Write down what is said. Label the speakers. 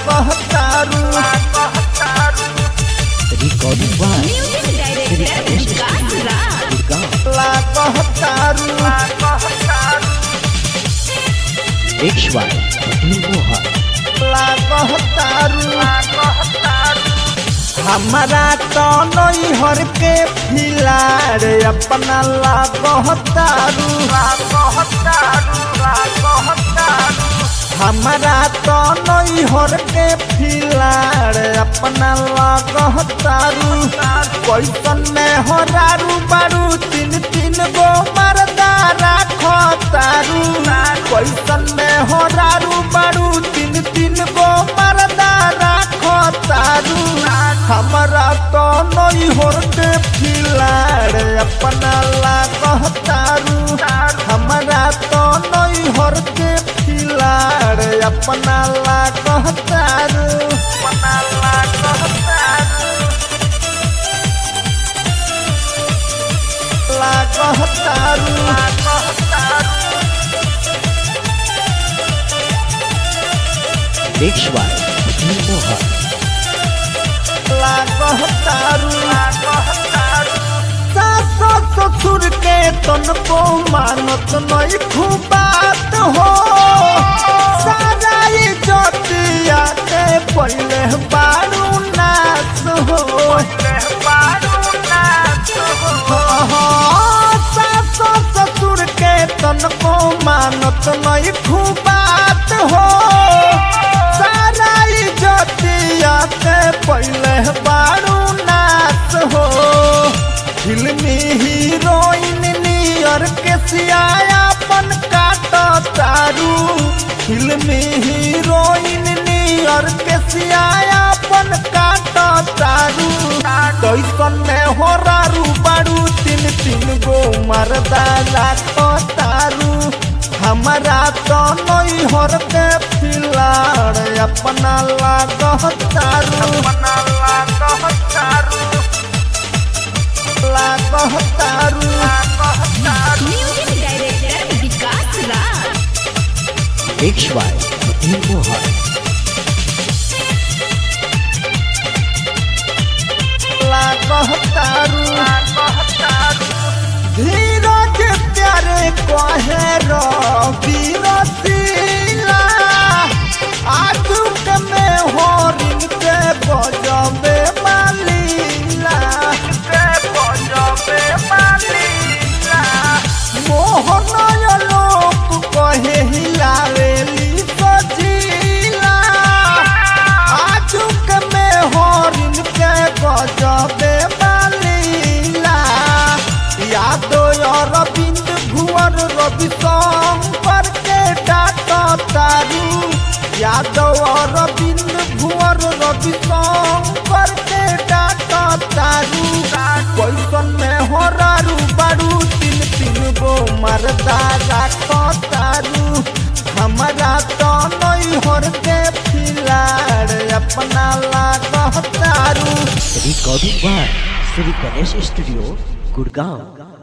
Speaker 1: लागतारू
Speaker 2: recording by Shri Ganesh
Speaker 1: लागतारू
Speaker 2: mix by Mohan
Speaker 1: लागतारू हमारा तो नैहर के फिलाड़ अपना लागतारू हमारा तो नैहर के फिलाड़ अपना लागतारू कैसन में होरारू बारू तीन तीन गो मरदा राखतारू कैसन में होरारू बारू तीन तीन गो मरदा राखतारू हमारा तो नैहर के फिलाड़ अपना लागतारू हमारा तो नैहर के फिलाड़ अपना लागतारू लागतारू
Speaker 2: मिक्स बाय मोहन
Speaker 1: लागतारू सासो ससुर के तनको मानत नहीं खूबात हो सारा इज्जतिया के पहले बारू नाश हो सासो ससुर के तनको मानत नहीं खूबात हो सारा इज्जतिया के पहले बारू नाश हो फिल्मी हीरोइन नियर के सियापन काटतारू फिल्मी हीरोइन नियर के सियापन काटतारू कैसन में होरारू बारू तीन तीन गो मरदा राखतारू हमारा तो नैहर के फिलाड़ अपना लागतारू लागतारू
Speaker 2: मिक्स बाय मोहन
Speaker 1: लागतारू धीरज प्यारे कहे रसीला आजुक में होरिन के बजबे मालीला मोहन लोक कहे हिलावेली सजीला आजुक में होरिन के बजबे मालीला यादो अरविंद भुवर रवि शंकर के डाकतारू यादव अरविंद भुवर रवि शंकर के डाकतारू कैसन में होरारू बारू तीन तीन गो मरदा राखतारू हमारा तो नैहर के फिलाड़ अपना लागतारू
Speaker 2: recording by Shri Ganesh studio Gurgaon.